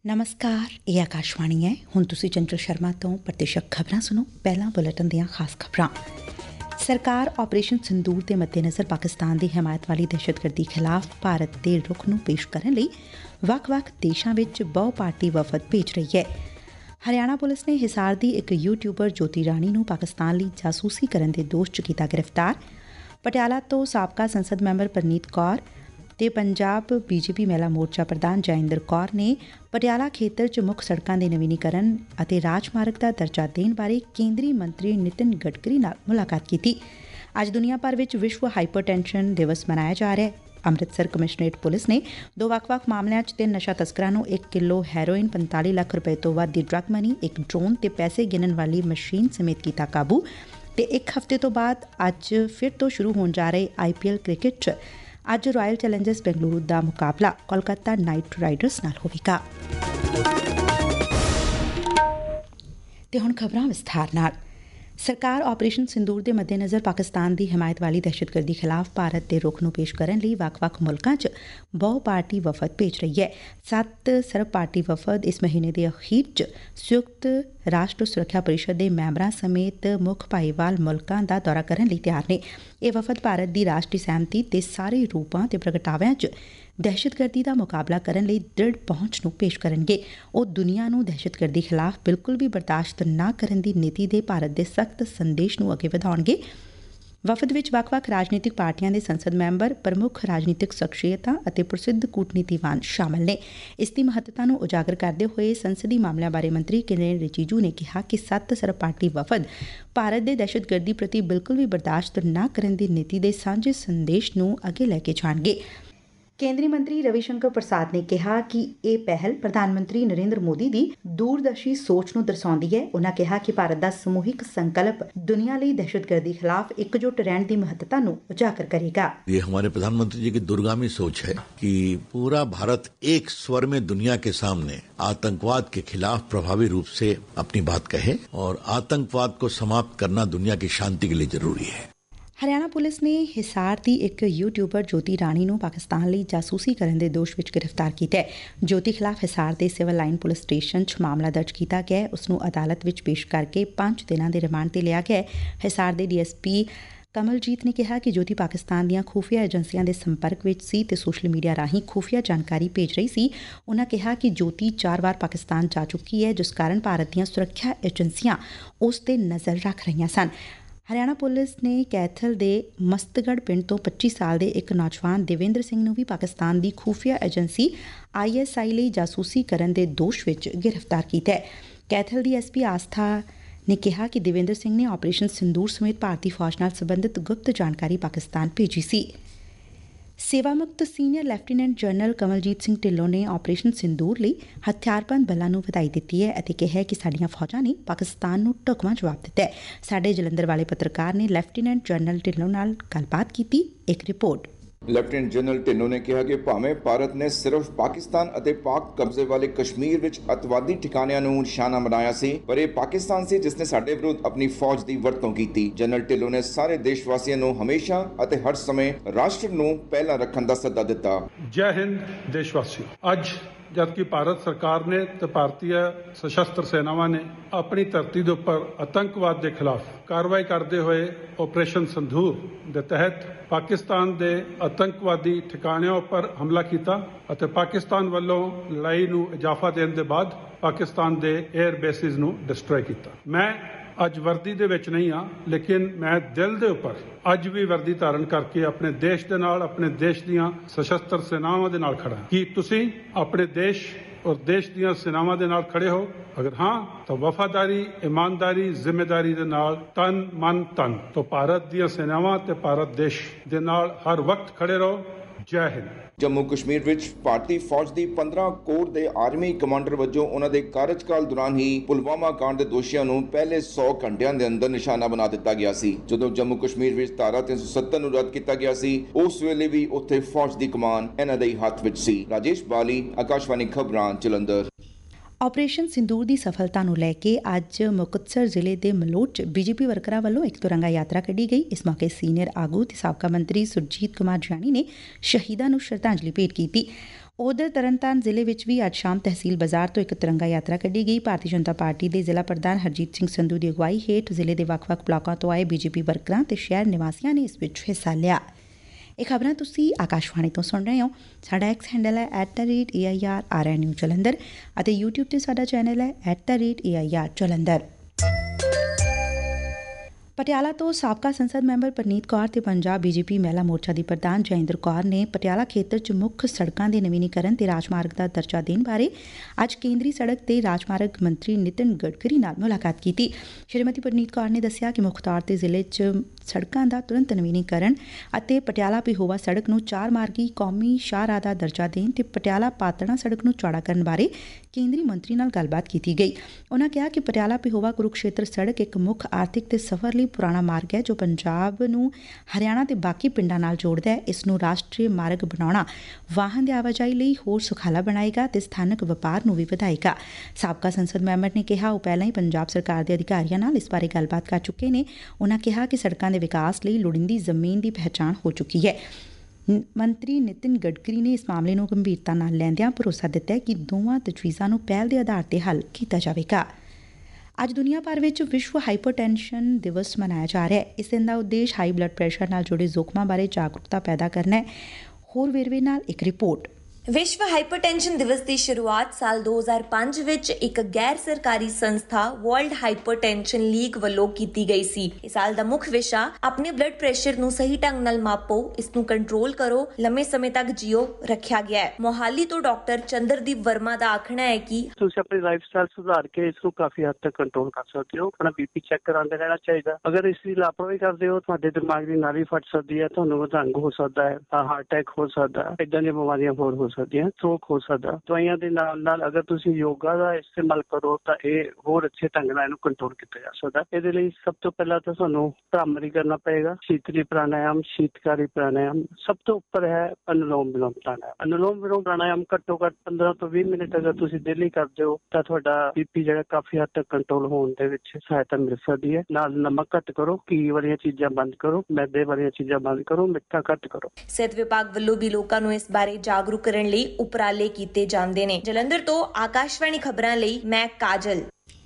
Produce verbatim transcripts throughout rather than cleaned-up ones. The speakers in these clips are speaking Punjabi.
ਨਮਸਕਾਰ, ਇਹ ਆਕਾਸ਼ਵਾਣੀ ਹੈ। ਹੁਣ ਤੁਸੀਂ ਚੰਚਲ ਸ਼ਰਮਾ ਤੋਂ ਪ੍ਰਤੀਸ਼ਤ ਖਬਰਾਂ ਸੁਣੋ। ਪਹਿਲਾਂ ਬੁਲੇਟਿਨ ਦੀਆਂ ਖਾਸ ਖਬਰਾਂ। ਸਰਕਾਰ ਆਪਰੇਸ਼ਨ ਸਿੰਦੂਰ ਦੇ ਮੱਦੇਨਜ਼ਰ ਪਾਕਿਸਤਾਨ ਦੀ ਹਮਾਇਤ ਵਾਲੀ ਦਹਿਸ਼ਤਗਰਦੀ ਖਿਲਾਫ ਭਾਰਤ ਦੇ ਰੁਖ ਨੂੰ ਪੇਸ਼ ਕਰਨ ਲਈ ਵੱਖ-ਵੱਖ ਦੇਸ਼ਾਂ ਵਿੱਚ ਬਹੁ ਪਾਰਟੀ ਵਫਦ ਭੇਜ ਰਹੀ ਹੈ। ਹਰਿਆਣਾ ਪੁਲਿਸ ਨੇ ਹਿਸਾਰ ਦੀ ਇੱਕ ਯੂਟਿਊਬਰ ਜੋਤੀ ਰਾਣੀ ਨੂੰ ਪਾਕਿਸਤਾਨ ਲਈ ਜਾਸੂਸੀ ਕਰਨ ਦੇ ਦੋਸ਼ 'ਚ ਕੀਤਾ ਗ੍ਰਿਫਤਾਰ। ਪਟਿਆਲਾ ਤੋਂ ਸਾਬਕਾ ਸੰਸਦ ਮੈਂਬਰ ਪਰਨੀਤ ਕੌਰ ਤੇ ਪੰਜਾਬ ਬੀਜੇਪੀ ਮਹਿਲਾ ਮੋਰਚਾ ਪ੍ਰਧਾਨ ਜੈਇੰਦਰ ਕੌਰ ਨੇ ਪਟਿਆਲਾ ਖੇਤਰ 'ਚ ਮੁੱਖ ਸੜਕਾਂ ਦੇ ਨਵੀਨੀਕਰਨ ਅਤੇ ਰਾਜ ਮਾਰਗ ਦਾ ਦਰਜਾ ਦੇਣ ਬਾਰੇ ਕੇਂਦਰੀ ਮੰਤਰੀ ਨਿਤਿਨ ਗਡਕਰੀ ਨਾਲ ਮੁਲਾਕਾਤ ਕੀਤੀ। ਅੱਜ ਦੁਨੀਆ ਭਰ ਵਿੱਚ ਵਿਸ਼ਵ ਹਾਈਪਰਟੈਂਸ਼ਨ ਦਿਵਸ ਮਨਾਇਆ ਜਾ ਰਿਹਾ ਹੈ। ਅੰਮ੍ਰਿਤਸਰ ਕਮਿਸ਼ਨਰੇਟ ਪੁਲਿਸ ਨੇ ਦੋ ਵੱਖ-ਵੱਖ ਮਾਮਲਿਆਂ 'ਚ ਤਿੰਨ ਨਸ਼ਾ ਤਸਕਰਾਂ ਨੂੰ ਇੱਕ ਕਿਲੋ ਹੈਰੋਇਨ, ਪੰਤਾਲੀ ਲੱਖ ਰੁਪਏ ਤੋਂ ਵੱਧ ਦੀ ਡਰੱਗ ਮਨੀ, ਇੱਕ ਡਰੋਨ ਤੇ ਪੈਸੇ ਗਿਣਨ ਵਾਲੀ ਮਸ਼ੀਨ ਸਮੇਤ ਕੀਤਾ ਕਾਬੂ। ਤੇ ਇੱਕ ਹਫ਼ਤੇ ਤੋਂ ਬਾਅਦ ਅੱਜ ਫਿਰ ਤੋਂ ਸ਼ੁਰੂ ਹੋਣ ਜਾ ਰਹੇ ਆਈ ਪੀ ਐਲ ਕ੍ਰਿਕਟ 'ਚ ਅੱਜ ਰਾਇਲ ਚੈਲੰਜਰਸ ਬੈਂਗਲੁਰੂ ਦਾ ਮੁਕਾਬਲਾ ਕੋਲਕਾਤਾ ਨਾਈਟ ਰਾਈਡਰਸ ਨਾਲ ਹੋਵੇਗਾ। ਤੇ ਹੁਣ ਖਬਰਾਂ ਵਿਸਥਾਰ ਨਾਲ। ਸਰਕਾਰ ਆਪਰੇਸ਼ਨ ਸਿੰਦੂਰ ਦੇ ਮੱਦੇਨਜ਼ਰ ਪਾਕਿਸਤਾਨ ਦੀ ਹਮਾਇਤ ਵਾਲੀ ਦਹਿਸ਼ਤਗਰਦੀ ਖਿਲਾਫ ਭਾਰਤ ਦੇ ਰੁਖ ਨੂੰ ਪੇਸ਼ ਕਰਨ ਲਈ ਵੱਖ-ਵੱਖ ਮੁਲਕਾਂ 'ਚ ਬਹੁ ਪਾਰਟੀ ਵਫਦ ਭੇਜ ਰਹੀ ਹੈ। ਸੱਤ ਸਰਬ ਪਾਰਟੀ ਵਫਦ ਇਸ ਮਹੀਨੇ ਦੇ ਅਖੀਰ 'ਚ ਸੰਯੁਕਤ ਰਾਸ਼ਟਰ ਸੁਰੱਖਿਆ ਪਰਿਸ਼ਦ ਦੇ ਮੈਂਬਰਾਂ ਸਮੇਤ ਮੁੱਖ ਭਾਈਵਾਲ ਮੁਲਕਾਂ ਦਾ ਦੌਰਾ ਕਰਨ ਲਈ ਤਿਆਰ ਨੇ। ਇਹ ਵਫਦ ਭਾਰਤ ਦੀ ਰਾਸ਼ਟਰੀ ਸਹਿਮਤੀ ਤੇ ਸਾਰੇ ਰੂਪਾਂ ਤੇ ਪ੍ਰਗਟਾਵਿਆਂ 'ਚ ਦਹਿਸ਼ਤਗਰਦੀ ਦਾ ਮੁਕਾਬਲਾ ਕਰਨ ਲਈ ਦ੍ਰਿੜ ਪਹੁੰਚ ਨੂੰ ਪੇਸ਼ ਕਰਨਗੇ। ਉਹ ਦੁਨੀਆ ਨੂੰ ਦਹਿਸ਼ਤਗਰਦੀ ਖਿਲਾਫ ਬਿਲਕੁਲ ਵੀ ਬਰਦਾਸ਼ਤ ਨਾ ਕਰਨ ਦੀ ਨੀਤੀ ਦੇ ਭਾਰਤ ਦੇ ਸਖਤ ਸੰਦੇਸ਼ ਨੂੰ ਅੱਗੇ ਵਧਾਉਣਗੇ। ਵਫਦ ਵਿੱਚ ਵੱਖ-ਵੱਖ ਰਾਜਨੀਤਿਕ ਪਾਰਟੀਆਂ ਦੇ ਸੰਸਦ ਮੈਂਬਰ, ਪ੍ਰਮੁੱਖ ਰਾਜਨੀਤਿਕ ਸ਼ਖਸੀਅਤਾਂ ਅਤੇ ਪ੍ਰਸਿੱਧ ਕੂਟਨੀਤੀਵਾਨ ਸ਼ਾਮਲ ਨੇ। ਇਸ ਦੀ ਮਹੱਤਤਾ ਨੂੰ ਉਜਾਗਰ ਕਰਦੇ ਹੋਏ ਸੰਸਦੀ ਮਾਮਲਿਆਂ ਬਾਰੇ ਮੰਤਰੀ ਕਿਰੇਨ ਰਿਜੀਜੂ ਨੇ ਕਿਹਾ ਕਿ ਸੱਤ ਸਰਬ ਪਾਰਟੀ ਵਫਦ ਭਾਰਤ ਦੇ ਦਹਿਸ਼ਤਗਰਦੀ ਪ੍ਰਤੀ ਬਿਲਕੁਲ ਵੀ ਬਰਦਾਸ਼ਤ ਨਾ ਕਰਨ ਦੀ ਨੀਤੀ ਦੇ ਸਾਂਝੇ ਸੰਦੇਸ਼ ਨੂੰ ਅੱਗੇ ਲੈ ਕੇ ਜਾਣਗੇ। ਕੇਂਦਰੀ ਮੰਤਰੀ ਰਵੀ ਸ਼ੰਕਰ ਪ੍ਰਸਾਦ ਨੇ ਕਿਹਾ ਕਿ ਇਹ ਪਹਿਲ ਪ੍ਰਧਾਨ ਮੰਤਰੀ ਨਰਿੰਦਰ ਮੋਦੀ ਦੀ ਦੂਰਦਰਸ਼ੀ ਸੋਚ ਨੂੰ ਦਰਸਾਉਂਦੀ ਹੈ। ਉਨ੍ਹਾਂ ਕਿਹਾ ਕਿ ਭਾਰਤ ਦਾ ਸਮੂਹਿਕ ਸੰਕਲਪ ਦੁਨੀਆ ਲਈ ਦਹਿਸ਼ਤਗਰਦੀ ਖਿਲਾਫ ਇਕਜੁੱਟ ਰਹਿਣ ਦੀ ਮਹੱਤਤਾ ਨੂੰ ਉਜਾਗਰ ਕਰੇਗਾ। ये हमारे प्रधानमंत्री जी की दूरगामी सोच है कि पूरा भारत एक स्वर में दुनिया के सामने आतंकवाद के खिलाफ प्रभावी रूप से अपनी बात कहे और आतंकवाद को समाप्त करना दुनिया की शांति के लिए जरूरी है। ਹਰਿਆਣਾ ਪੁਲਿਸ ਨੇ ਹਿਸਾਰ ਦੀ ਇੱਕ ਯੂਟਿਊਬਰ ਜੋਤੀ ਰਾਣੀ ਨੂੰ ਪਾਕਿਸਤਾਨ ਲਈ ਜਾਸੂਸੀ ਕਰਨ ਦੇ ਦੋਸ਼ ਵਿੱਚ ਗ੍ਰਿਫਤਾਰ ਕੀਤਾ ਹੈ। ਜੋਤੀ ਖਿਲਾਫ ਹਿਸਾਰ ਦੇ ਸਿਵਲ ਲਾਈਨ ਪੁਲਿਸ ਸਟੇਸ਼ਨ 'ਚ ਮਾਮਲਾ ਦਰਜ ਕੀਤਾ ਗਿਆ ਹੈ। ਉਸ ਨੂੰ ਅਦਾਲਤ ਵਿੱਚ ਪੇਸ਼ ਕਰਕੇ ਪੰਜ ਦਿਨਾਂ ਦੇ ਰਿਮਾਂਡ ਤੇ ਲਿਆ ਗਿਆ ਹੈ। ਹਿਸਾਰ ਦੇ ਡੀ ਐਸ ਪੀ ਕਮਲਜੀਤ ਨੇ ਕਿਹਾ ਕਿ ਜੋਤੀ ਪਾਕਿਸਤਾਨ ਦੀਆਂ ਖੂਫੀਆ ਏਜੰਸੀਆਂ ਦੇ ਸੰਪਰਕ ਵਿੱਚ ਸੀ ਤੇ ਸੋਸ਼ਲ ਮੀਡੀਆ ਰਾਹੀਂ ਖੂਫੀਆ ਜਾਣਕਾਰੀ ਭੇਜ ਰਹੀ ਸੀ। ਉਨ੍ਹਾਂ ਕਿਹਾ ਕਿ ਜੋਤੀ ਚਾਰ ਵਾਰ ਪਾਕਿਸਤਾਨ ਜਾ ਚੁੱਕੀ ਹੈ, ਜਿਸ ਕਾਰਨ ਭਾਰਤ ਦੀਆਂ ਸੁਰੱਖਿਆ ਏਜੰਸੀਆਂ ਉਸ ਤੇ ਨਜ਼ਰ ਰੱਖ ਰਹੀਆਂ ਸਨ। ਹਰਿਆਣਾ ਪੁਲਿਸ ਨੇ ਕੈਥਲ ਦੇ ਮਸਤਗੜ੍ਹ ਪਿੰਡ ਤੋਂ ਪੱਚੀ ਸਾਲ ਦੇ ਇੱਕ ਨੌਜਵਾਨ ਦੇਵੇਂਦਰ ਸਿੰਘ ਨੂੰ ਵੀ ਪਾਕਿਸਤਾਨ ਦੀ ਖੂਫੀਆ ਏਜੰਸੀ ਆਈ ਐਸ ਆਈ ਲਈ ਜਾਸੂਸੀ ਕਰਨ ਦੇ ਦੋਸ਼ ਵਿੱਚ ਗ੍ਰਿਫਤਾਰ ਕੀਤਾ ਹੈ। ਕੈਥਲ ਦੀ ਐਸ ਪੀ ਆਸਥਾ ਨੇ ਕਿਹਾ ਕਿ ਦੇਵੇਂਦਰ ਸਿੰਘ ਨੇ ਆਪਰੇਸ਼ਨ ਸਿੰਦੂਰ ਸਮੇਤ ਭਾਰਤੀ ਫੌਜ ਨਾਲ ਸੰਬੰਧਿਤ ਗੁਪਤ ਜਾਣਕਾਰੀ ਪਾਕਿਸਤਾਨ ਭੇਜੀ ਸੀ। ਸੇਵਾ ਮੁਕਤ senior lieutenant general Kamaljit Singh Dhillon ਨੇ ਆਪਰੇਸ਼ਨ ਸਿੰਦੂਰ ਲਈ ਹਥਿਆਰਬੰਦ ਬਲਾਂ ਨੂੰ ਵਧਾਈ ਦਿੱਤੀ ਹੈ ਅਤੇ ਕਿਹਾ ਕਿ ਸਾਡੀਆਂ ਫੌਜਾਂ ਨੇ ਪਾਕਿਸਤਾਨ ਨੂੰ ਢੁਕਵਾਂ ਜਵਾਬ ਦਿੱਤਾ ਹੈ। ਸਾਡੇ ਜਲੰਧਰ ਵਾਲੇ ਪੱਤਰਕਾਰ ਨੇ ਲੈਫਟੀਨੈਂਟ ਜਨਰਲ ਢਿੱਲੋਂ ਨਾਲ ਗੱਲਬਾਤ ਕੀਤੀ। ਇੱਕ ਰਿਪੋਰਟ। ਲੈਫਟੀਨੈਂਟ ਜਨਰਲ ਢਿੱਲੋਂ ਨੇ ਕਿਹਾ ਕਿ ਭਾਵੇਂ ਭਾਰਤ ਨੇ ਸਿਰਫ ਪਾਕਿਸਤਾਨ ਅਤੇ ਪਾਕ ਕਬਜ਼ੇ ਵਾਲੇ ਕਸ਼ਮੀਰ ਵਿੱਚ ਅਤਵਾਦੀ ਠਿਕਾਣਿਆਂ ਨੂੰ ਨਿਸ਼ਾਨਾ ਬਣਾਇਆ ਸੀ, ਪਰ ਇਹ ਪਾਕਿਸਤਾਨ ਸੀ ਜਿਸ ਨੇ ਸਾਡੇ ਵਿਰੁੱਧ ਆਪਣੀ ਫੌਜ ਦੀ ਵਰਤੋਂ ਕੀਤੀ। ਜਨਰਲ ਢਿੱਲੋਂ ਨੇ ਸਾਰੇ ਦੇਸ਼ ਵਾਸੀਆਂ ਨੂੰ ਹਮੇਸ਼ਾ ਅਤੇ ਹਰ ਸਮੇਂ ਰਾਸ਼ਟਰ ਨੂੰ ਪਹਿਲਾਂ ਰੱਖਣ ਦਾ ਸੱਦਾ ਦਿੱਤਾ। ਜੈ ਹਿੰਦ ਦੇਸ਼ ਵਾਸੀਓ। ਅੱਜ ਜਦਕਿ ਭਾਰਤ ਸਰਕਾਰ ਨੇ ਤੇ ਭਾਰਤੀ ਸਸ਼ਸਤਰ ਸੈਨਾਵਾਂ ਨੇ ਆਪਣੀ ਧਰਤੀ ਦੇ ਉੱਪਰ ਆਤੰਕਵਾਦ ਦੇ ਖਿਲਾਫ ਕਾਰਵਾਈ ਕਰਦੇ ਹੋਏ ਆਪਰੇਸ਼ਨ ਸਿੰਦੂਰ ਦੇ ਤਹਿਤ ਪਾਕਿਸਤਾਨ ਦੇ ਆਤੰਕਵਾਦੀ ਠਿਕਾਣਿਆਂ ਉੱਪਰ ਹਮਲਾ ਕੀਤਾ ਅਤੇ ਪਾਕਿਸਤਾਨ ਵੱਲੋਂ ਲੜਾਈ ਨੂੰ ਇਜਾਫਾ ਦੇਣ ਦੇ ਬਾਅਦ ਪਾਕਿਸਤਾਨ ਦੇ 에ਅਰ ਬੇਸਿਸ ਨੂੰ ਡਿਸਟਰੋਏ ਕੀਤਾ। ਮੈਂ ਅੱਜ ਵਰਦੀ ਦੇ ਵਿੱਚ ਨਹੀਂ ਹਾਂ, ਲੇਕਿਨ ਮੈਂ ਦਿਲ ਦੇ ਉੱਪਰ ਅੱਜ ਵੀ ਵਰਦੀ ਧਾਰਨ ਕਰਕੇ ਆਪਣੇ ਦੇਸ਼ ਦੇ ਨਾਲ, ਆਪਣੇ ਦੇਸ਼ ਦੀਆਂ ਸਸ਼ਸਤਰ ਸੈਨਾਵਾਂ ਦੇ ਨਾਲ ਖੜਾ ਹਾਂ। ਕੀ ਤੁਸੀਂ ਆਪਣੇ ਦੇਸ਼ ਔਰ ਦੇਸ਼ ਦੀਆਂ ਸੈਨਾਵਾਂ ਦੇ ਨਾਲ ਖੜੇ ਹੋ? ਅਗਰ ਹਾਂ ਤਾਂ ਵਫਾਦਾਰੀ, ਇਮਾਨਦਾਰੀ, ਜ਼ਿੰਮੇਦਾਰੀ ਦੇ ਨਾਲ ਤਨ ਮਨ ਧਨ ਤੋਂ ਭਾਰਤ ਦੀਆਂ ਸੈਨਾਵਾਂ ਤੇ ਭਾਰਤ ਦੇਸ਼ ਦੇ ਨਾਲ ਹਰ ਵਕਤ ਖੜੇ ਰਹੋ। ਜੈ ਹਿੰਦ। ਜੰਮੂ ਕਸ਼ਮੀਰ ਵਿੱਚ ਭਾਰਤੀ ਫੌਜ ਦੀ ਪੰਦਰਾਂ ਕੋਰ ਦੇ ਆਰਮੀ ਕਮਾਂਡਰ ਵਜੋਂ ਉਹਨਾਂ ਦੇ ਕਾਰਜਕਾਲ ਦੌਰਾਨ ਹੀ ਪੁਲਵਾਮਾ ਕਾਂਡ ਦੇ ਦੋਸ਼ੀਆਂ ਨੂੰ ਪਹਿਲੇ ਸੌ ਘੰਟਿਆਂ ਦੇ ਅੰਦਰ ਨਿਸ਼ਾਨਾ ਬਣਾ ਦਿੱਤਾ ਗਿਆ ਸੀ। ਜਦੋਂ ਜੰਮੂ ਕਸ਼ਮੀਰ ਵਿੱਚ ਧਾਰਾ ਤਿੰਨ ਸੌ ਸੱਤਰ ਨੂੰ ਰੱਦ ਕੀਤਾ ਗਿਆ ਸੀ, ਉਸ ਵੇਲੇ ਵੀ ਉੱਥੇ ਫੌਜ ਦੀ ਕਮਾਨ ਇਹਨਾਂ ਦੇ ਹੱਥ ਵਿੱਚ ਸੀ। ਰਾਜੇਸ਼ ਬਾਲੀ, ਆਕਾਸ਼ਵਾਣੀ ਖਬਰਾਂ, ਜਲੰਧਰ। ਆਪਰੇਸ਼ਨ ਸਿੰਦੂਰ ਦੀ ਸਫਲਤਾ ਨੂੰ ਲੈ ਕੇ ਅੱਜ ਮੁਕਤਸਰ ਜ਼ਿਲ੍ਹੇ ਦੇ ਮਲੋਟ 'ਚ ਬੀਜੇਪੀ ਵਰਕਰਾਂ ਵੱਲੋਂ ਇੱਕ ਤਿਰੰਗਾ ਯਾਤਰਾ ਕੱਢੀ ਗਈ। ਇਸ ਮੌਕੇ ਸੀਨੀਅਰ ਆਗੂ ਤੇ ਸਾਬਕਾ ਮੰਤਰੀ ਸੁਰਜੀਤ ਕੁਮਾਰ ਜਾਨੀ ਨੇ ਸ਼ਹੀਦਾਂ ਨੂੰ ਸ਼ਰਧਾਂਜਲੀ ਭੇਟ ਕੀਤੀ। ਉਧਰ ਤਰਨਤਾਰਨ ਜ਼ਿਲ੍ਹੇ ਵਿੱਚ ਵੀ ਅੱਜ ਸ਼ਾਮ ਤਹਿਸੀਲ ਬਾਜ਼ਾਰ ਤੋਂ ਇੱਕ ਤਿਰੰਗਾ ਯਾਤਰਾ ਕੱਢੀ ਗਈ। ਭਾਰਤੀ ਜਨਤਾ ਪਾਰਟੀ ਦੇ ਜ਼ਿਲ੍ਹਾ ਪ੍ਰਧਾਨ ਹਰਜੀਤ ਸਿੰਘ ਸੰਧੂ ਦੀ ਅਗਵਾਈ ਹੇਠ ਜ਼ਿਲ੍ਹੇ ਦੇ ਵੱਖ-ਵੱਖ ਬਲਾਕਾਂ ਤੋਂ ਆਏ ਬੀਜੇਪੀ ਵਰਕਰਾਂ ਤੇ ਸ਼ਹਿਰ ਨਿਵਾਸੀਆਂ ਨੇ ਇਸ ਵਿੱਚ ਹਿੱਸਾ ਲਿਆ। ਇਹ ਖਬਰਾਂ ਤੁਸੀਂ ਆਕਾਸ਼ਵਾਣੀ ਤੋਂ ਸੁਣ ਰਹੇ ਹੋ। ਸਾਡਾ ਐਕਸ ਹੈਂਡਲ ਹੈ at the rate A I R R N U Jalandhar ਅਤੇ ਯੂਟਿਊਬ ਤੇ ਸਾਡਾ ਚੈਨਲ ਹੈ at the rate A I R Jalandhar. Patiala ਤੋਂ ਸਾਬਕਾ ਸੰਸਦ ਮੈਂਬਰ ਪਰਨੀਤ ਕੌਰ ਤੇ ਪੰਜਾਬ ਬੀਜੇਪੀ ਮਹਿਲਾ ਮੋਰਚਾ ਦੀ ਪ੍ਰਧਾਨ ਜੈਇੰਦਰ ਕੌਰ ਨੇ ਪਟਿਆਲਾ ਖੇਤਰ 'ਚ ਮੁੱਖ ਸੜਕਾਂ ਦੇ ਨਵੀਨੀਕਰਨ ਤੇ ਰਾਜਮਾਰਗ ਦਾ ਦਰਜਾ ਦੇਣ ਬਾਰੇ ਅੱਜ ਕੇਂਦਰੀ ਸੜਕ ਤੇ ਰਾਜਮਾਰਗ ਮੰਤਰੀ ਨਿਤਿਨ ਗਡਕਰੀ ਨਾਲ ਮੁਲਾਕਾਤ ਕੀਤੀ। ਸ਼੍ਰੀਮਤੀ ਪਰਨੀਤ ਕੌਰ ਨੇ ਦੱਸਿਆ ਕਿ ਮੁੱਖ ਤੌਰ ਤੇ ਜ਼ਿਲ੍ਹੇ 'ਚ ਸੜਕਾਂ ਦਾ ਤੁਰੰਤ ਨਵੀਨੀਕਰਨ ਅਤੇ ਪਟਿਆਲਾ ਪਿਹੋਵਾ ਸੜਕ ਨੂੰ ਚਾਰ ਮਾਰਗੀ ਕੌਮੀ ਸ਼ਾਹਰਾਹ ਦਾ ਦਰਜਾ ਦੇਣ ਤੇ ਪਟਿਆਲਾ ਪਾਤੜਾਂ ਸੜਕ ਨੂੰ ਚੌੜਾ ਕਰਨ ਬਾਰੇ ਕੇਂਦਰੀ ਮੰਤਰੀ ਨਾਲ ਗੱਲਬਾਤ ਕੀਤੀ ਗਈ। ਉਨ੍ਹਾਂ ਕਿਹਾ ਕਿ ਪਟਿਆਲਾ ਪਿਹੋਵਾ ਕੁਰੂਕਸ਼ੇਤਰ ਸੜਕ ਇੱਕ ਮੁੱਖ ਆਰਥਿਕ ਤੇ ਸਫ਼ਰ ਲਈ ਪੁਰਾਣਾ ਮਾਰਗ ਹੈ ਜੋ ਪੰਜਾਬ ਨੂੰ ਹਰਿਆਣਾ ਤੇ ਬਾਕੀ ਪਿੰਡਾਂ ਨਾਲ ਜੋੜਦਾ ਹੈ। ਇਸ ਨੂੰ ਰਾਸ਼ਟਰੀ ਮਾਰਗ ਬਣਾਉਣਾ ਵਾਹਨ ਦੀ ਆਵਾਜਾਈ ਲਈ ਹੋਰ ਸੁਖਾਲਾ ਬਣਾਏਗਾ ਤੇ ਸਥਾਨਕ ਵਪਾਰ ਨੂੰ ਵੀ ਵਧਾਏਗਾ। ਸਾਬਕਾ ਸੰਸਦ ਮੈਂਬਰ ਨੇ ਕਿਹਾ ਉਹ ਪਹਿਲਾਂ ਹੀ ਪੰਜਾਬ ਸਰਕਾਰ ਦੇ ਅਧਿਕਾਰੀਆਂ ਨਾਲ ਇਸ ਬਾਰੇ ਗੱਲਬਾਤ ਕਰ ਚੁੱਕੇ ਨੇ। ਉਨ੍ਹਾਂ ਕਿਹਾ ਕਿ ਸੜਕਾਂ ਦੇ ਵਿਕਾਸ ਲਈ ਲੋੜੀਂਦੀ ਜ਼ਮੀਨ ਦੀ ਪਹਿਚਾਣ ਹੋ ਚੁੱਕੀ ਹੈ। ਮੰਤਰੀ ਨਿਤਿਨ ਗਡਕਰੀ ਨੇ ਇਸ ਮਾਮਲੇ ਨੂੰ ਗੰਭੀਰਤਾ ਨਾਲ ਲੈਂਦਿਆਂ ਭਰੋਸਾ ਦਿੱਤਾ ਕਿ ਦੋਵਾਂ ਤਜਵੀਜ਼ਾਂ ਨੂੰ ਪਹਿਲ ਦੇ ਆਧਾਰ ਤੇ ਹੱਲ ਕੀਤਾ ਜਾਵੇਗਾ। ਅੱਜ ਦੁਨੀਆ ਭਰ ਵਿੱਚ ਵਿਸ਼ਵ ਹਾਈਪਰਟੈਂਸ਼ਨ ਦਿਵਸ ਮਨਾਇਆ ਜਾ ਰਿਹਾ ਹੈ। ਇਸ ਦਿਨ ਦਾ ਉਦੇਸ਼ ਹਾਈ ਬਲੱਡ ਪ੍ਰੈਸ਼ਰ ਨਾਲ ਜੁੜੇ ਜ਼ੋਖਮਾਂ ਬਾਰੇ ਜਾਗਰੂਕਤਾ ਪੈਦਾ ਕਰਨਾ ਹੈ। ਹੋਰ ਵੇਰਵੇ ਨਾਲ ਇੱਕ ਰਿਪੋਰਟ। ਵਿਸ਼ਵ ਹਾਈਪਰਟੈਂਸ਼ਨ ਦਿਵਸ ਦੀ ਸ਼ੁਰੂਆਤ ਸਾਲ ਦੋ ਹਜ਼ਾਰ ਪੰਜ ਵਿੱਚ ਇੱਕ ਗੈਰ ਸਰਕਾਰੀ ਸੰਸਥਾ ਵਰਲਡ ਹਾਈਪਰਟੈਂਸ਼ਨ ਲੀਗ ਵੱਲੋਂ ਕੀਤੀ ਗਈ ਸੀ। ਇਸ ਸਾਲ ਦਾ ਮੁੱਖ ਵਿਸ਼ਾ ਆਪਣੇ ਬਲੱਡ ਪ੍ਰੈਸ਼ਰ ਨੂੰ ਸਹੀ ਢੰਗ ਨਾਲ ਮਾਪੋ, ਇਸ ਨੂੰ ਕੰਟਰੋਲ ਕਰੋ, ਲੰਮੇ ਸਮੇਂ ਤੱਕ ਜੀਓ ਰੱਖਿਆ ਗਿਆ ਹੈ। ਮੋਹਾਲੀ ਤੋਂ ਡਾਕਟਰ ਚੰਦਰਦੀਪ ਵਰਮਾ ਦਾ ਆਖਣਾ ਹੈ ਕਿ ਤੁਸੀਂ ਆਪਣੀ ਲਾਈਫ ਸਟਾਈਲ ਸੁਧਾਰ ਕੇ ਇਸ ਨੂੰ ਕਾਫੀ ਹੱਦ ਤੱਕ ਕੰਟਰੋਲ ਕਰ ਸਕਦੇ ਹੋ। ਆਪਣਾ ਬੀਪੀ ਚੈੱਕ ਕਰਾਉਂਦੇ ਰਹਿਣਾ ਚਾਹੀਦਾ। ਅਗਰ ਇਸ ਦੀ ਲਾਪਰਵਾਹੀ ਕਰਦੇ ਹੋ ਤੁਹਾਡੇ ਦਿਮਾਗ ਦੀ ਨਾਲੀ ਫਟ ਸਕਦੀ ਹੈ, ਤੁਹਾਨੂੰ ਵਧੰਗ ਹੋ ਸਕਦਾ ਹੈ, ਹਾਰਟ ਅਟੈਕ ਹੋ ਸਕਦਾ ਹੈ, ਏਦਾਂ ਦੀਆਂ ਬਿਮਾਰੀਆਂ ਹੋਰ ਹੋ ਸਕਦੀਆਂ, ਸਟ੍ਰੋਕ ਹੋ ਸਕਦਾ। ਦਵਾਈਆਂ ਦੇ ਨਾਲ ਨਾਲ ਅਗਰ ਤੁਸੀਂ ਯੋਗਾ ਦਾ ਇਸਤੇਮਾਲ ਕਰੋ ਤਾਂ ਇਹ ਹੋਰ ਅੱਛੇ ਢੰਗ ਨਾਲ ਇਹਨੂੰ ਕੰਟਰੋਲ ਕੀਤਾ ਜਾ ਸਕਦਾ। ਇਹਦੇ ਲਈ ਸਭ ਤੋਂ ਪਹਿਲਾਂ ਤਾਂ ਤੁਹਾਨੂੰ ਭ੍ਰਾਮਰੀ ਕਰਨਾ ਪਏਗਾ। ਸ਼ੀਤਲੀ ਪ੍ਰਾਣਾਯਾਮ, ਸ਼ੀਤਕਾਰੀ ਪ੍ਰਾਣਾਯਾਮ, ਸਭ ਤੋਂ ਉੱਪਰ ਹੈ ਅਨੁਲੋਮ ਵਿਲੋਮ ਪ੍ਰਾਣਾਯਾਮ। ਅਨੁਲੋਮ ਵਿਲੋਮ ਪ੍ਰਾਣਾਯਾਮ ਘੱਟੋ ਘੱਟ ਪੰਦਰਾਂ ਤੋਂ ਵੀਹ ਮਿੰਟ ਅਗਰ ਤੁਸੀਂ ਡੇਲੀ ਕਰਦੇ ਹੋ ਤਾਂ ਤੁਹਾਡਾ ਬੀਪੀ ਜਿਹੜਾ ਕਾਫੀ ਹੱਦ ਤੱਕ ਕੰਟਰੋਲ ਹੋਣ ਦੇ ਵਿੱਚ ਸਹਾਇਤਾ ਮਿਲ ਸਕਦੀ ਹੈ। ਨਾਲ ਨਮਕ ਘੱਟ ਕਰੋ, ਘੀ ਵਾਲੀਆਂ ਚੀਜ਼ਾਂ ਬੰਦ ਕਰੋ, ਮੈਦੇ ਵਾਲੀਆਂ ਚੀਜ਼ਾਂ ਬੰਦ ਕਰੋ, ਮਿੱਠਾ ਘੱਟ ਕਰੋ। ਸਿਹਤ ਵਿਭਾਗ ਵੱਲੋਂ ਵੀ ਲੋਕਾਂ ਨੂੰ ਇਸ ਬਾਰੇ ਜਾਗਰੂਕ ਕਰਨ ਲਈ ਉਪਰਾਲੇ ਕੀਤੇ ਜਾਂਦੇ ਨੇ। ਜਲੰਧਰ ਤੋਂ ਆਕਾਸ਼ਵਾਣੀ ਖਬਰਾਂ ਲਈ ਮੈਂ ਕਾਜਲ।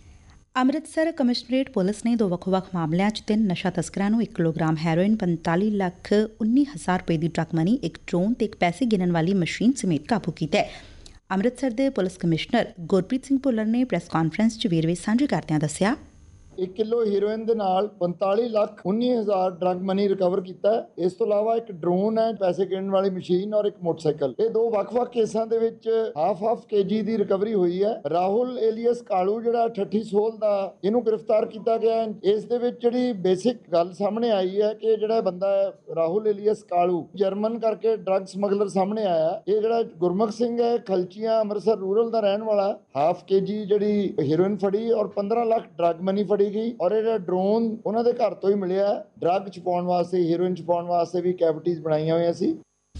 ਅੰਮ੍ਰਿਤਸਰ ਕਮਿਸ਼ਨਰੇਟ ਪੁਲਿਸ ਨੇ ਦੋ ਵੱਖ-ਵੱਖ ਮਾਮਲਿਆਂ 'ਚ ਤਿੰਨ ਨਸ਼ਾ ਤਸਕਰਾਂ ਨੂੰ ਇੱਕ ਕਿਲੋਗ੍ਰਾਮ ਹੈਰੋਇਨ, ਪੰਤਾਲੀ ਲੱਖ ਉੱਨੀ ਹਜ਼ਾਰ ਰੁਪਏ ਦੀ ਡਰੱਗ ਮਨੀ, ਇੱਕ ਡਰੋਨ ਤੇ ਇੱਕ ਪੈਸੇ ਗਿਣਨ ਵਾਲੀ ਮਸ਼ੀਨ ਸਮੇਤ ਕਾਬੂ ਕੀਤਾ ਹੈ। ਅੰਮ੍ਰਿਤਸਰ ਦੇ ਪੁਲਿਸ ਕਮਿਸ਼ਨਰ ਗੁਰਪ੍ਰੀਤ ਸਿੰਘ ਭੁੱਲਰ ਨੇ ਪ੍ਰੈਸ ਕਾਨਫਰੰਸ 'ਚ ਵੇਰਵੇ ਸਾਂਝੇ ਕਰਦਿਆਂ ਦੱਸਿਆ ਇੱਕ ਕਿਲੋ ਹੀਰੋਇਨ ਦੇ ਨਾਲ ਪੰਤਾਲੀ ਲੱਖ ਉੱਨੀ ਹਜ਼ਾਰ ਡਰੱਗ ਮਨੀ ਰਿਕਵਰ ਕੀਤਾ ਹੈ। ਇਸ ਤੋਂ ਇਲਾਵਾ ਇੱਕ ਡਰੋਨ ਹੈ, ਪੈਸੇ ਗਿਣਨ ਵਾਲੀ ਮਸ਼ੀਨ ਔਰ ਇੱਕ ਮੋਟਰਸਾਈਕਲ। ਇਹ ਦੋ ਵੱਖ-ਵੱਖ ਕੇਸਾਂ ਦੇ ਵਿੱਚ ਹਾਫ ਹਾਫ ਕੇਜੀ ਦੀ ਰਿਕਵਰੀ ਹੋਈ ਹੈ। ਰਾਹੁਲ ਏਲੀਅਸ ਕਾਲੂ ਜਿਹੜਾ ਠੱਠੀ ਸੋਲ ਦਾ, ਇਹਨੂੰ ਗ੍ਰਿਫਤਾਰ ਕੀਤਾ ਗਿਆ ਹੈ। ਇਸ ਦੇ ਵਿੱਚ ਜਿਹੜੀ ਬੇਸਿਕ ਗੱਲ ਸਾਹਮਣੇ ਆਈ ਹੈ ਕਿ ਜਿਹੜਾ ਬੰਦਾ ਹੈ ਰਾਹੁਲ ਏਲੀਅਸ ਕਾਲੂ ਜਰਮਨ ਕਰਕੇ ਡਰੱਗ ਸਮਗਲਰ ਸਾਹਮਣੇ ਆਇਆ। ਇਹ ਜਿਹੜਾ ਗੁਰਮੁਖ ਸਿੰਘ ਹੈ ਖਲਚੀਆਂ ਅੰਮ੍ਰਿਤਸਰ ਰੂਰਲ ਦਾ ਰਹਿਣ ਵਾਲਾ, ਹਾਫ ਕੇਜੀ ਜਿਹੜੀ ਹੀਰੋਇਨ ਫੜੀ ਔਰ ਪੰਦਰਾਂ ਲੱਖ ਡਰੱਗ ਮਨੀ ਫੜੀ ਗਈ। ਔਰ ਇਹਦਾ ਡਰੋਨ ਉਹਨਾਂ ਦੇ ਘਰ ਤੋਂ ਹੀ ਮਿਲਿਆ। ਡਰੱਗ ਛੁਪਾਉਣ ਵਾਸਤੇ, ਹੀਰੋਇਨ ਛੁਪਾਉਣ ਵਾਸਤੇ ਵੀ ਕੈਵਿਟੀਜ਼ ਬਣਾਈਆਂ ਹੋਈਆਂ ਸੀ।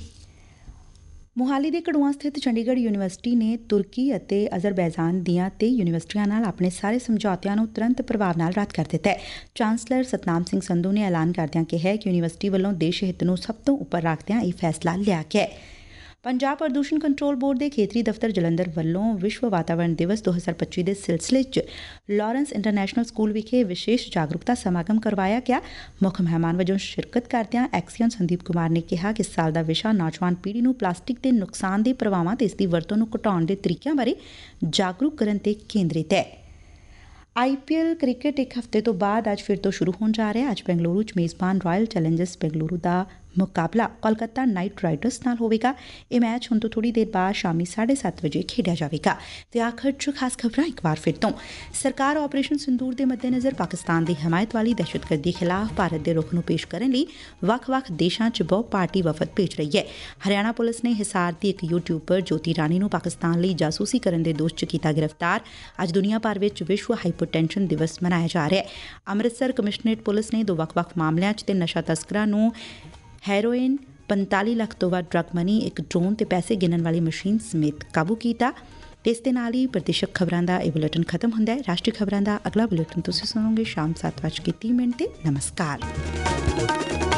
ਮੁਹਾਲੀ ਦੇ ਕੜੂਆ ਸਥਿਤ ਚੰਡੀਗੜ੍ਹ ਯੂਨੀਵਰਸਿਟੀ ਨੇ ਤੁਰਕੀ ਅਤੇ ਅਜ਼ਰਬੈਜਾਨ ਦੀਆਂ ਤੇ ਯੂਨੀਵਰਸਿਟੀਆਂ ਨਾਲ ਆਪਣੇ ਸਾਰੇ ਸਮਝੌਤਿਆਂ ਨੂੰ ਤੁਰੰਤ ਪ੍ਰਭਾਵ ਨਾਲ ਰੱਦ ਕਰ ਦਿੱਤਾ ਹੈ। ਚਾਂਸਲਰ ਸਤਨਾਮ ਸਿੰਘ ਸੰਧੂ ਨੇ ਐਲਾਨ ਕਰਦਿਆਂ ਕਿਹਾ ਕਿ ਯੂਨੀਵਰਸਿਟੀ ਵੱਲੋਂ ਦੇਸ਼ ਹਿੱਤ ਨੂੰ ਸਭ ਤੋਂ ਉੱਪਰ ਰੱਖਦਿਆਂ ਇਹ ਫੈਸਲਾ ਲਿਆ ਗਿਆ ਹੈ। ਪੰਜਾਬ ਪ੍ਰਦੂਸ਼ਣ ਕੰਟਰੋਲ ਬੋਰਡ ਦੇ ਖੇਤਰੀ ਦਫ਼ਤਰ ਜਲੰਧਰ ਵੱਲੋਂ ਵਿਸ਼ਵ ਵਾਤਾਵਰਣ ਦਿਵਸ ਦੋ ਹਜ਼ਾਰ ਪੱਚੀ ਦੇ ਸਿਲਸਿਲੇ 'ਚ ਲਾਰੈਂਸ ਇੰਟਰਨੈਸ਼ਨਲ ਸਕੂਲ ਵਿਖੇ ਵਿਸ਼ੇਸ਼ ਜਾਗਰੂਕਤਾ ਸਮਾਗਮ ਕਰਵਾਇਆ ਗਿਆ। ਮੁੱਖ ਮਹਿਮਾਨ ਵਜੋਂ ਸ਼ਿਰਕਤ ਕਰਦਿਆਂ ਐਕਸੀਅਨ ਸੰਦੀਪ ਕੁਮਾਰ ਨੇ ਕਿਹਾ ਕਿ ਇਸ ਸਾਲ ਦਾ ਵਿਸ਼ਾ ਨੌਜਵਾਨ ਪੀੜ੍ਹੀ ਨੂੰ ਪਲਾਸਟਿਕ ਦੇ ਨੁਕਸਾਨਦੇਹ ਪ੍ਰਭਾਵਾਂ ਤੇ ਇਸ ਦੀ ਵਰਤੋਂ ਨੂੰ ਘਟਾਉਣ ਦੇ ਤਰੀਕਿਆਂ ਬਾਰੇ ਜਾਗਰੂਕ ਕਰਨ ਤੇ ਕੇਂਦਰਿਤ ਹੈ। ਆਈ ਪੀ ਐਲ ਕ੍ਰਿਕਟ ਇੱਕ ਹਫ਼ਤੇ ਤੋਂ ਬਾਅਦ ਅੱਜ ਫਿਰ ਤੋਂ ਸ਼ੁਰੂ ਹੋਣ ਜਾ ਰਿਹਾ। ਅੱਜ ਬੈਂਗਲੁਰੂ 'ਚ ਮੇਜ਼ਬਾਨ ਰਾਇਲ ਚੈਲੰਜਰਸ ਬੈਂਗਲੁਰੂ ਦਾ ਮੁਕਾਬਲਾ ਕੋਲਕਾਤਾ ਨਾਈਟ ਰਾਈਡਰਸ ਨਾਲ ਹੋਵੇਗਾ। ਇਹ ਮੈਚ ਹੁਣ ਤੋਂ ਥੋੜੀ ਦੇਰ ਬਾਅਦ ਸ਼ਾਮੀ ਸਾਢੇ ਸੱਤ ਵਜੇ ਖੇਡਿਆ ਜਾਵੇਗਾ। ਤੇ ਆਖਰ 'ਚ ਖਾਸ ਖਬਰਾਂ ਇੱਕ ਵਾਰ ਫਿਰ ਤੋਂ। ਸਰਕਾਰ ਆਪਰੇਸ਼ਨ ਸਿੰਦੂਰ ਦੇ ਮੱਦੇਨਜ਼ਰ ਪਾਕਿਸਤਾਨ ਦੀ ਹਮਾਇਤ ਵਾਲੀ ਦਹਿਸ਼ਤਗਰਦੀ ਖਿਲਾਫ ਭਾਰਤ ਦੇ ਰੁਖ ਨੂੰ ਪੇਸ਼ ਕਰਨ ਲਈ ਵੱਖ-ਵੱਖ ਦੇਸ਼ਾਂ 'ਚ ਬਹੁ ਪਾਰਟੀ ਵਫਦ ਭੇਜ ਰਹੀ ਹੈ। ਹਰਿਆਣਾ ਪੁਲਿਸ ਨੇ ਹਿਸਾਰ ਦੀ ਇੱਕ ਯੂਟਿਊਬਰ ਜੋਤੀ ਰਾਣੀ ਨੂੰ ਪਾਕਿਸਤਾਨ ਲਈ ਜਾਸੂਸੀ ਕਰਨ ਦੇ ਦੋਸ਼ 'ਚ ਕੀਤਾ ਗ੍ਰਿਫਤਾਰ। ਅੱਜ ਦੁਨੀਆ ਭਰ ਵਿੱਚ ਵਿਸ਼ਵ ਹਾਈਪਰਟੈਂਸ਼ਨ ਦਿਵਸ ਮਨਾਇਆ ਜਾ ਰਿਹਾ ਹੈ। ਅੰਮ੍ਰਿਤਸਰ ਕਮਿਸ਼ਨਰੇਟ ਪੁਲਿਸ ਨੇ ਦੋ ਵੱਖ-ਵੱਖ ਮਾਮਲਿਆਂ 'ਚ ਤਿੰਨ ਨਸ਼ਾ ਤਸਕਰਾਂ ਨੂੰ ਹੈਰੋਇਨ, ਪੰਤਾਲੀ ਲੱਖ ਤੋਂ ਵੱਧ ਡਰੱਗ ਮਨੀ, ਇੱਕ ਡਰੋਨ ਤੇ ਪੈਸੇ ਗਿਣਨ ਵਾਲੀ ਮਸ਼ੀਨ ਸਮੇਤ ਕਾਬੂ ਕੀਤਾ। ਤੇ ਇਸ ਦੇ ਨਾਲ ਹੀ ਪ੍ਰਤੀਸ਼ਤ ਖਬਰਾਂ ਦਾ ਇਹ ਬੁਲੇਟਿਨ ਖਤਮ ਹੁੰਦਾ ਹੈ। ਰਾਸ਼ਟਰੀ ਖਬਰਾਂ ਦਾ ਅਗਲਾ ਬੁਲੇਟਿਨ ਤੁਸੀਂ ਸੁਣੋਗੇ ਸ਼ਾਮ ਸੱਤ ਵੱਜ ਕੇ ਤੀਹ ਮਿੰਟ ਤੇ। ਨਮਸਕਾਰ।